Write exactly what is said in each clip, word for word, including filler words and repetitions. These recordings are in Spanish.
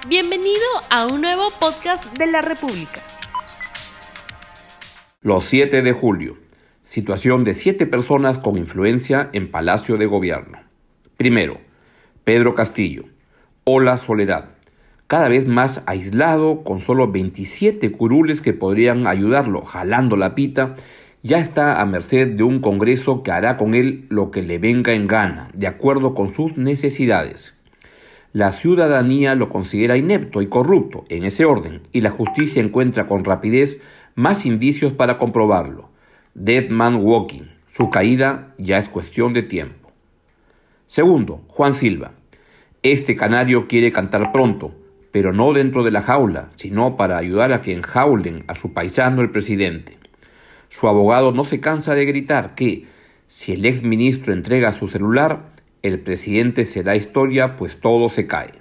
Bienvenido a un nuevo podcast de la República. Los siete de julio. Situación de siete personas con influencia en Palacio de Gobierno. Primero, Pedro Castillo. Hola Soledad. Cada vez más aislado, con solo veintisiete curules que podrían ayudarlo jalando la pita, ya está a merced de un Congreso que hará con él lo que le venga en gana, de acuerdo con sus necesidades. La ciudadanía lo considera inepto y corrupto, en ese orden, y la justicia encuentra con rapidez más indicios para comprobarlo. Dead man walking. Su caída ya es cuestión de tiempo. Segundo, Juan Silva. Este canario quiere cantar pronto, pero no dentro de la jaula, sino para ayudar a que enjaulen a su paisano el presidente. Su abogado no se cansa de gritar que, si el exministro entrega su celular, el presidente será historia, pues todo se cae.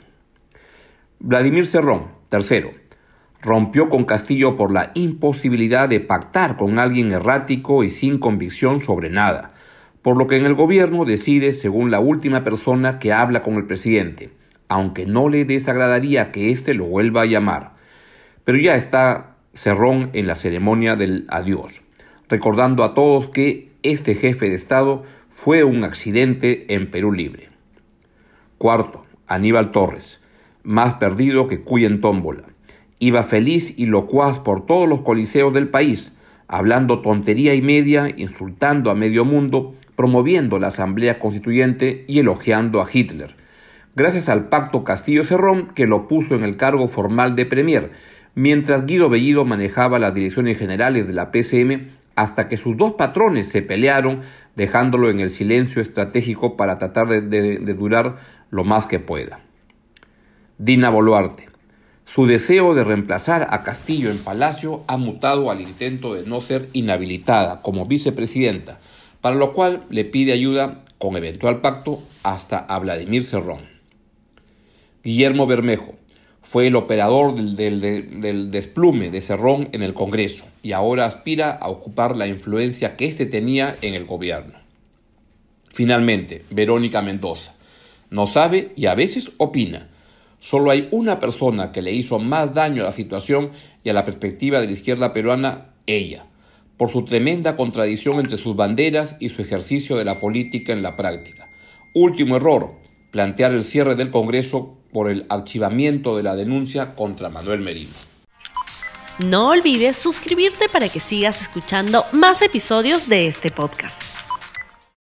Vladimir Cerrón, tercero, rompió con Castillo por la imposibilidad de pactar con alguien errático y sin convicción sobre nada, por lo que en el gobierno decide según la última persona que habla con el presidente, aunque no le desagradaría que éste lo vuelva a llamar. Pero ya está Cerrón en la ceremonia del adiós, recordando a todos que este jefe de Estado fue un accidente en Perú Libre. Cuarto, Aníbal Torres, más perdido que cuy en tómbola. Iba feliz y locuaz por todos los coliseos del país, hablando tontería y media, insultando a medio mundo, promoviendo la Asamblea Constituyente y elogiando a Hitler. Gracias al pacto Castillo-Cerrón, que lo puso en el cargo formal de premier, mientras Guido Bellido manejaba las direcciones generales de la P C M, hasta que sus dos patrones se pelearon, dejándolo en el silencio estratégico para tratar de, de, de durar lo más que pueda. Dina Boluarte. Su deseo de reemplazar a Castillo en Palacio ha mutado al intento de no ser inhabilitada como vicepresidenta, para lo cual le pide ayuda, con eventual pacto, hasta a Vladimir Cerrón. Guillermo Bermejo. Fue el operador del, del, del, del desplume de Cerrón en el Congreso y ahora aspira a ocupar la influencia que éste tenía en el gobierno. Finalmente, Verónica Mendoza. No sabe y a veces opina. Solo hay una persona que le hizo más daño a la situación y a la perspectiva de la izquierda peruana, ella, por su tremenda contradicción entre sus banderas y su ejercicio de la política en la práctica. Último error, plantear el cierre del Congreso por el archivamiento de la denuncia contra Manuel Merino. No olvides suscribirte para que sigas escuchando más episodios de este podcast.